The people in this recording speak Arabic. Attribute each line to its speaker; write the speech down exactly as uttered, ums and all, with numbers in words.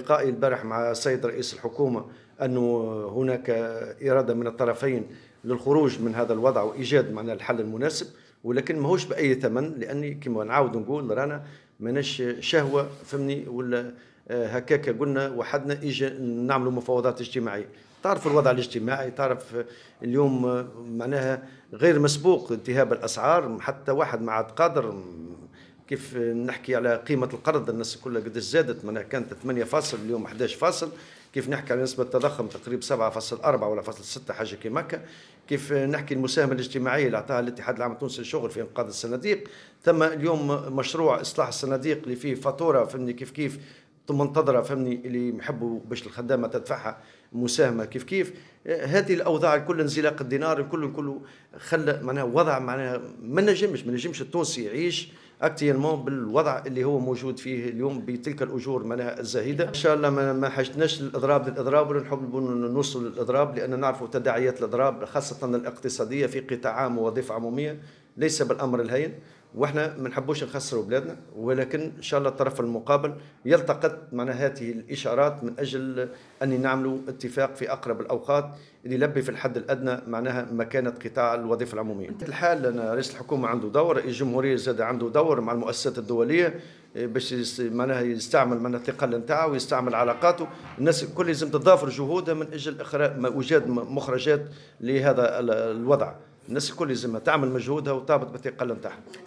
Speaker 1: لقائي البارح مع السيد رئيس الحكومة أنه هناك إرادة من الطرفين للخروج من هذا الوضع وإيجاد معنا الحل المناسب، ولكن ماهوش بأي ثمن، لأني كما نعاود نقول رانا ماناش شهوة فهمني ولا هكاك قلنا وحدنا إجا نعملوا مفاوضات اجتماعية. تعرف الوضع الاجتماعي، تعرف اليوم معناها غير مسبوق انتهاب الأسعار، حتى واحد ما عاد قادر. كيف نحكي على قيمة القرض الناس كلها قد زادت، منها كانت ثمانية فاصل اليوم أحد عشر فاصل. كيف نحكي على نسبة التضخم تقريبا سبعة فاصل أربعة ولا فاصل ستة حاجة كيما هكا. كيف نحكي المساهمة الاجتماعية اللي أعطاها الاتحاد العام التونسي للشغل في إنقاذ الصناديق. ثم اليوم مشروع إصلاح الصناديق اللي فيه فاتورة فهمني كيف كيف منتظرة فهمني اللي يحبوا باش الخدامة تدفعها مساهمة كيف كيف. هذه الأوضاع الكل انزلاق الدينار الكل كله خلى معناها وضع معناها ما نجمش ما نجمش التونسي يعيش اكتيلمون بالوضع اللي هو موجود فيه اليوم بتلك الاجور معناها الزاهده. ان شاء الله ما حاجتناش للاضراب للاضراب ولا نحب نوصل للاضراب، لان نعرفوا تداعيات الاضراب خاصه الاقتصاديه في قطاع عام ووظيفه عموميه ليس بالامر الهين، واحنا ما نحبوش نخسروا بلادنا، ولكن ان شاء الله الطرف المقابل يلتقط معنا هذه الاشارات من اجل ان نعملوا اتفاق في اقرب الاوقات اللي يلبي في الحد الادنى معناها مكانه قطاع الوظيفه العموميه. الحال أنا رئيس الحكومه عنده دور، رئيس الجمهوريه زاد عنده دور مع المؤسسات الدوليه باش معناها يستعمل معناها الثقل نتاعو ويستعمل علاقاته. الناس الكل لازم تضافر جهودها من اجل اخراج ايجاد مخرجات لهذا الوضع. الناس الكل لازم تعمل مجهودها وتربط بالثقل نتاعها.